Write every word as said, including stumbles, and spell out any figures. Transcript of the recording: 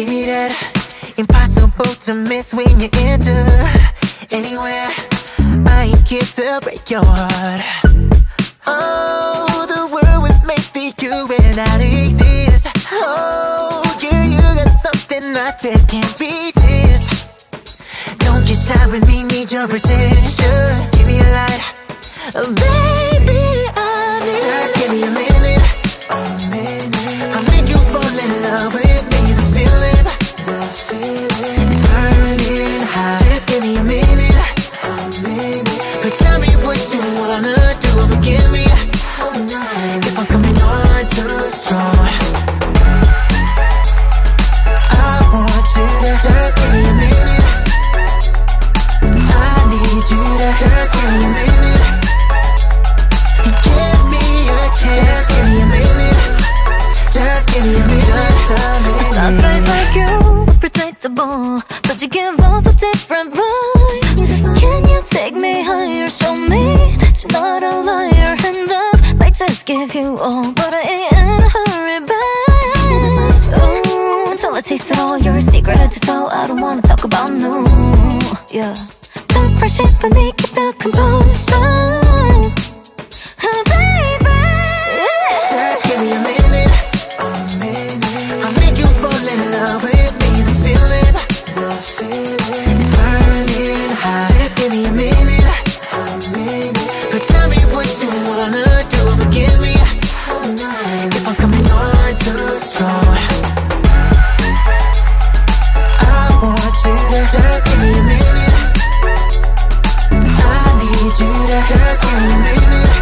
give me that impossible to miss when you enter anywhere. I ain't here to break your heart. Oh, the world was made for you and I exist. Oh, girl, you got something I just can't resist. Don't get shy with me, need your attention. Give me a light, oh, baby, I need. Just give me a minute, a minute. I'll make you fall in love with me. The feelings, the feeling is burning hot. Just give me a minute, a minute. But tell me what you wanna do. Forgive me if I'm coming on too strong. I want you to just give me a minute. I need you to just give me a minute. Give me a kiss. Just give me a minute. Just give me a minute. Just a minute. Not guys like you are predictable, but you give off a different vibe. Can you take me higher? Show me that you're not a liar. And I might just give you all, but I ain't in a hurry back. Ooh, until I taste it all, you're a secret to tell. I don't wanna talk about no, yeah. Don't rush it for me, keep your composure. Oh, baby, yeah. Just give me a minute, a minute. I'll make you fall in love with me. The feelings, the feeling is burning hot. Just give me a minute, a minute. But tell me what you wanna do. Forgive me if I'm coming on too strong. I want you to just give me a minute. I need you to just give me a minute.